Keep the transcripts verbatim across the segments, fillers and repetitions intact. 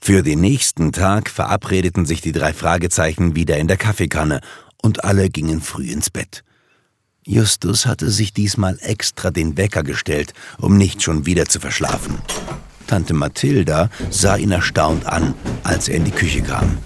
Für den nächsten Tag verabredeten sich die drei Fragezeichen wieder in der Kaffeekanne und alle gingen früh ins Bett. Justus hatte sich diesmal extra den Wecker gestellt, um nicht schon wieder zu verschlafen. Tante Mathilda sah ihn erstaunt an, als er in die Küche kam.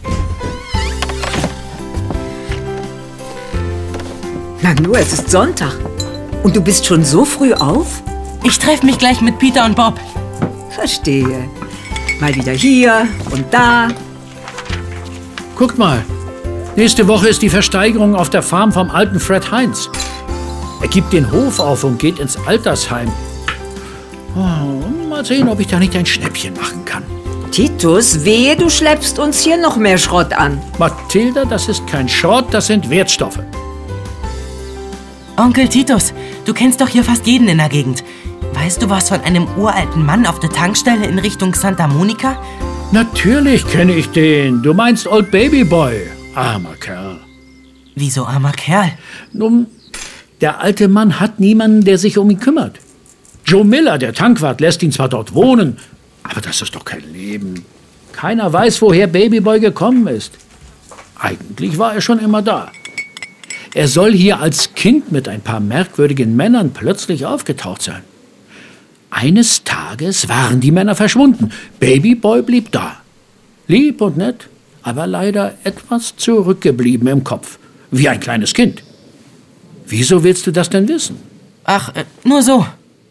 Nanu, es ist Sonntag. Und du bist schon so früh auf? Ich treffe mich gleich mit Peter und Bob. Verstehe. Mal wieder hier und da. Guckt mal. Nächste Woche ist die Versteigerung auf der Farm vom alten Fred Heinz. Er gibt den Hof auf und geht ins Altersheim. Oh, mal sehen, ob ich da nicht ein Schnäppchen machen kann. Titus, wehe, du schleppst uns hier noch mehr Schrott an. Mathilda, das ist kein Schrott, das sind Wertstoffe. Onkel Titus, du kennst doch hier fast jeden in der Gegend. Weißt du was von einem uralten Mann auf der Tankstelle in Richtung Santa Monica? Natürlich kenne ich den. Du meinst Old Baby Boy. Armer Kerl. Wieso armer Kerl? Nun, der alte Mann hat niemanden, der sich um ihn kümmert. Joe Miller, der Tankwart, lässt ihn zwar dort wohnen, aber das ist doch kein Leben. Keiner weiß, woher Babyboy gekommen ist. Eigentlich war er schon immer da. Er soll hier als Kind mit ein paar merkwürdigen Männern plötzlich aufgetaucht sein. Eines Tages waren die Männer verschwunden. Babyboy blieb da. Lieb und nett, aber leider etwas zurückgeblieben im Kopf. Wie ein kleines Kind. Wieso willst du das denn wissen? Ach, äh, nur so.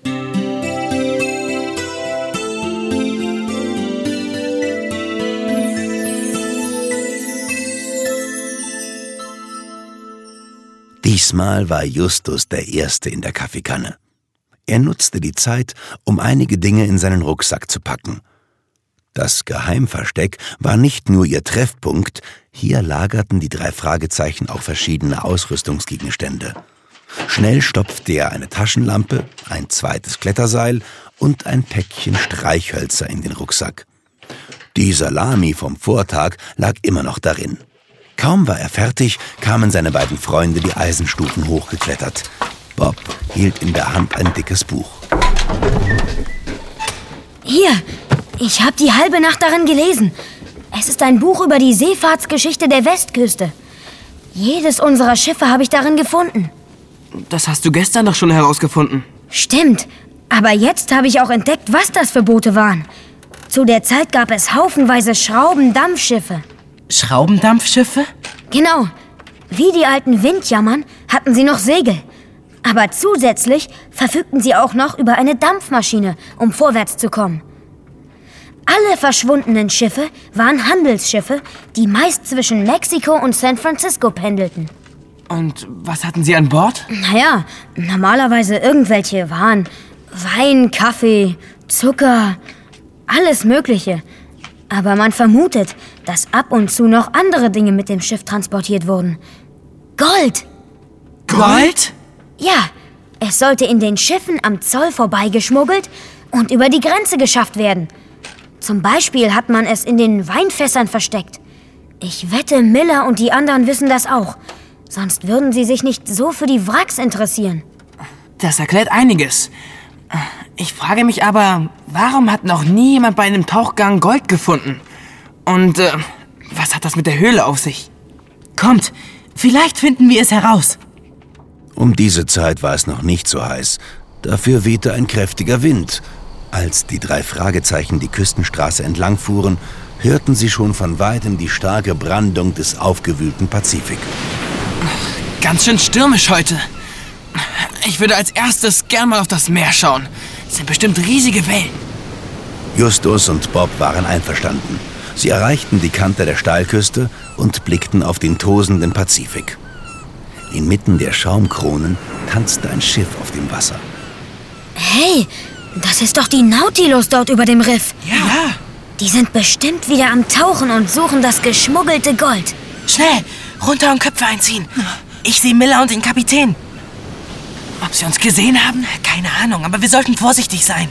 Diesmal war Justus der Erste in der Kaffeekanne. Er nutzte die Zeit, um einige Dinge in seinen Rucksack zu packen. Das Geheimversteck war nicht nur ihr Treffpunkt, hier lagerten die drei Fragezeichen auch verschiedene Ausrüstungsgegenstände. Schnell stopfte er eine Taschenlampe, ein zweites Kletterseil und ein Päckchen Streichhölzer in den Rucksack. Die Salami vom Vortag lag immer noch darin. Kaum war er fertig, kamen seine beiden Freunde die Eisenstufen hochgeklettert. Bob hielt in der Hand ein dickes Buch. Hier, ich habe die halbe Nacht darin gelesen. Es ist ein Buch über die Seefahrtsgeschichte der Westküste. Jedes unserer Schiffe habe ich darin gefunden. Das hast du gestern doch schon herausgefunden. Stimmt, aber jetzt habe ich auch entdeckt, was das für Boote waren. Zu der Zeit gab es haufenweise Schraubendampfschiffe. Schraubendampfschiffe? Genau. Wie die alten Windjammern hatten sie noch Segel. Aber zusätzlich verfügten sie auch noch über eine Dampfmaschine, um vorwärts zu kommen. Alle verschwundenen Schiffe waren Handelsschiffe, die meist zwischen Mexiko und San Francisco pendelten. Und was hatten sie an Bord? Naja, normalerweise irgendwelche Waren. Wein, Kaffee, Zucker, alles Mögliche. Aber man vermutet, dass ab und zu noch andere Dinge mit dem Schiff transportiert wurden. Gold! Gold? Ja, es sollte in den Schiffen am Zoll vorbeigeschmuggelt und über die Grenze geschafft werden. Zum Beispiel hat man es in den Weinfässern versteckt. Ich wette, Miller und die anderen wissen das auch. Sonst würden sie sich nicht so für die Wracks interessieren. Das erklärt einiges. Ich frage mich aber, warum hat noch nie jemand bei einem Tauchgang Gold gefunden? Und äh, was hat das mit der Höhle auf sich? Kommt, vielleicht finden wir es heraus. Um diese Zeit war es noch nicht so heiß. Dafür wehte ein kräftiger Wind. Als die drei Fragezeichen die Küstenstraße entlang fuhren, hörten sie schon von weitem die starke Brandung des aufgewühlten Pazifik. Ganz schön stürmisch heute. Ich würde als erstes gern mal auf das Meer schauen. Es sind bestimmt riesige Wellen. Justus und Bob waren einverstanden. Sie erreichten die Kante der Steilküste und blickten auf den tosenden Pazifik. Inmitten der Schaumkronen tanzte ein Schiff auf dem Wasser. Hey, das ist doch die Nautilus dort über dem Riff. Ja. Die sind bestimmt wieder am Tauchen und suchen das geschmuggelte Gold. Schnell, runter und Köpfe einziehen. Ich sehe Miller und den Kapitän. Ob sie uns gesehen haben? Keine Ahnung, aber wir sollten vorsichtig sein.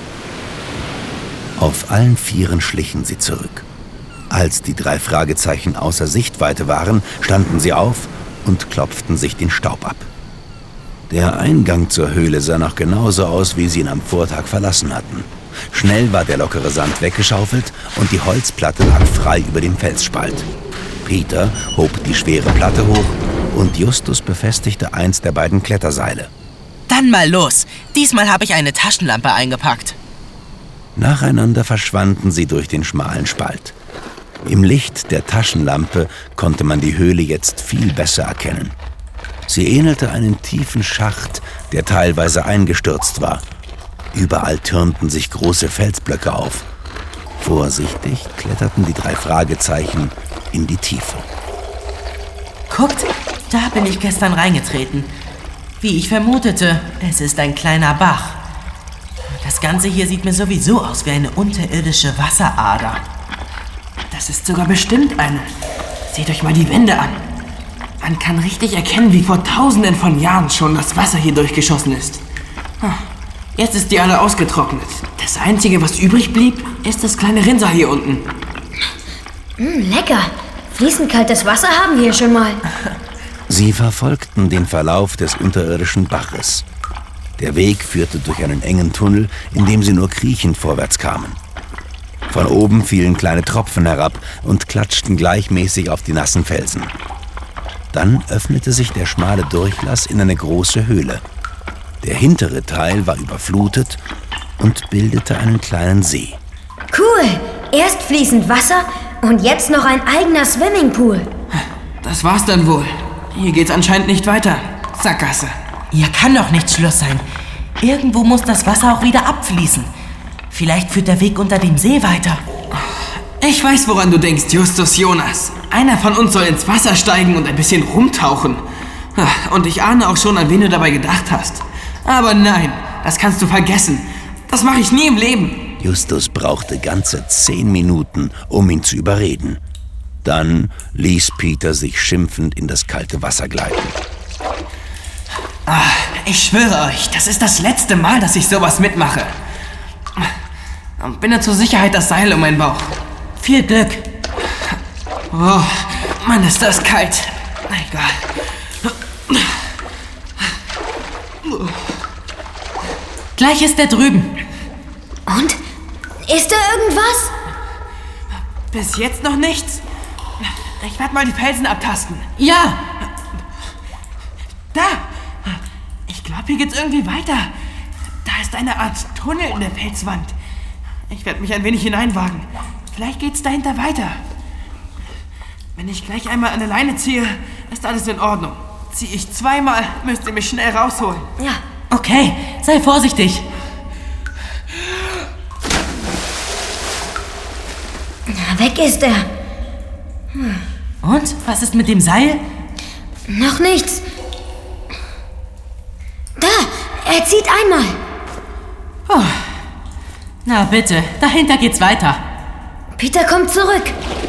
Auf allen Vieren schlichen sie zurück. Als die drei Fragezeichen außer Sichtweite waren, standen sie auf und klopften sich den Staub ab. Der Eingang zur Höhle sah noch genauso aus, wie sie ihn am Vortag verlassen hatten. Schnell war der lockere Sand weggeschaufelt und die Holzplatte lag frei über dem Felsspalt. Peter hob die schwere Platte hoch und Justus befestigte eins der beiden Kletterseile. Dann mal los. Diesmal habe ich eine Taschenlampe eingepackt. Nacheinander verschwanden sie durch den schmalen Spalt. Im Licht der Taschenlampe konnte man die Höhle jetzt viel besser erkennen. Sie ähnelte einen tiefen Schacht, der teilweise eingestürzt war. Überall türmten sich große Felsblöcke auf. Vorsichtig kletterten die drei Fragezeichen in die Tiefe. Guckt, da bin ich gestern reingetreten. Wie ich vermutete, es ist ein kleiner Bach. Das Ganze hier sieht mir sowieso aus wie eine unterirdische Wasserader. Das ist sogar bestimmt eine. Seht euch mal die Wände an. Man kann richtig erkennen, wie vor tausenden von Jahren schon das Wasser hier durchgeschossen ist. Jetzt ist die alle ausgetrocknet. Das Einzige, was übrig blieb, ist das kleine Rinnsal hier unten. Mm, lecker. Fließend kaltes Wasser haben wir hier schon mal. Sie verfolgten den Verlauf des unterirdischen Baches. Der Weg führte durch einen engen Tunnel, in dem sie nur kriechend vorwärts kamen. Von oben fielen kleine Tropfen herab und klatschten gleichmäßig auf die nassen Felsen. Dann öffnete sich der schmale Durchlass in eine große Höhle. Der hintere Teil war überflutet und bildete einen kleinen See. Cool. Erst fließend Wasser und jetzt noch ein eigener Swimmingpool. Das war's dann wohl. Hier geht's anscheinend nicht weiter. Sackgasse. Hier kann doch nicht Schluss sein. Irgendwo muss das Wasser auch wieder abfließen. Vielleicht führt der Weg unter dem See weiter. Ich weiß, woran du denkst, Justus Jonas. Einer von uns soll ins Wasser steigen und ein bisschen rumtauchen. Und ich ahne auch schon, an wen du dabei gedacht hast. Aber nein, das kannst du vergessen. Das mache ich nie im Leben. Justus brauchte ganze zehn Minuten, um ihn zu überreden. Dann ließ Peter sich schimpfend in das kalte Wasser gleiten. Ach, ich schwöre euch, das ist das letzte Mal, dass ich sowas mitmache. Und binde zur Sicherheit das Seil um meinen Bauch. Viel Glück. Oh, Mann, ist das kalt. Egal. Gleich ist er drüben. Und? Ist da irgendwas? Bis jetzt noch nichts. Ich werde mal die Felsen abtasten. Ja. Da. Ich glaube, hier geht's irgendwie weiter. Da ist eine Art Tunnel in der Felswand. Ich werde mich ein wenig hineinwagen. Vielleicht geht's dahinter weiter. Wenn ich gleich einmal an der Leine ziehe, ist alles in Ordnung. Ziehe ich zweimal, müsst ihr mich schnell rausholen. Ja. Okay, sei vorsichtig. Na, weg ist er. Hm. Und? Was ist mit dem Seil? Noch nichts. Da, er zieht einmal. Oh. Na bitte, dahinter geht's weiter. Peter kommt zurück.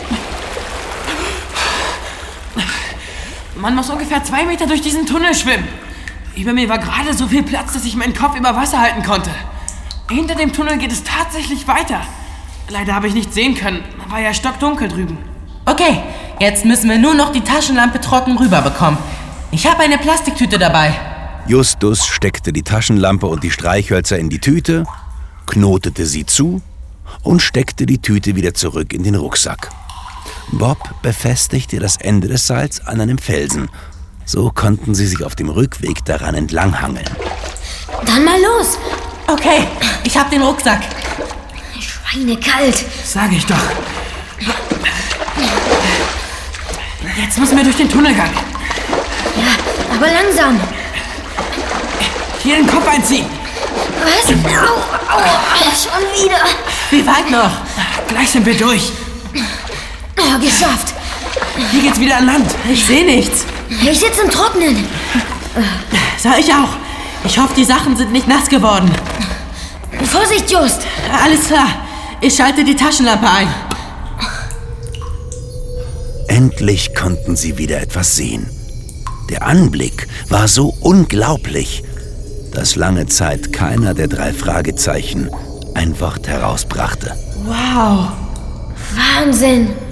Man muss ungefähr zwei Meter durch diesen Tunnel schwimmen. Über mir war gerade so viel Platz, dass ich meinen Kopf über Wasser halten konnte. Hinter dem Tunnel geht es tatsächlich weiter. Leider habe ich nichts sehen können. War ja stockdunkel drüben. Okay, jetzt müssen wir nur noch die Taschenlampe trocken rüberbekommen. Ich habe eine Plastiktüte dabei. Justus steckte die Taschenlampe und die Streichhölzer in die Tüte, knotete sie zu und steckte die Tüte wieder zurück in den Rucksack. Bob befestigte das Ende des Seils an einem Felsen. So konnten sie sich auf dem Rückweg daran entlanghangeln. Dann mal los. Okay, ich hab den Rucksack. Schweinekalt. Sag ich doch. Jetzt müssen wir durch den Tunnelgang. Ja, aber langsam. Hier den Kopf einziehen. Was? Au, au, schon wieder. Wie weit noch? Gleich sind wir durch. Oh, geschafft. Hier geht's wieder an Land. Ich sehe nichts. Ich sitze im Trocknen. So, ich auch. Ich hoffe, die Sachen sind nicht nass geworden. Vorsicht, Just. Alles klar. Ich schalte die Taschenlampe ein. Endlich konnten sie wieder etwas sehen. Der Anblick war so unglaublich, dass lange Zeit keiner der drei Fragezeichen ein Wort herausbrachte. Wow. Wahnsinn.